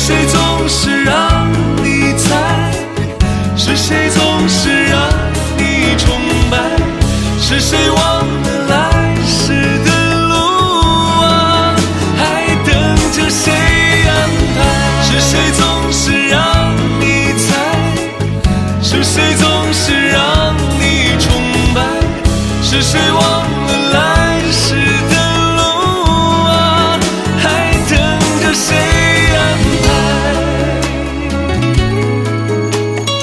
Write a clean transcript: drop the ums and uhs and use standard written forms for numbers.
谁总是让你猜？是谁总是让你崇拜？是谁忘了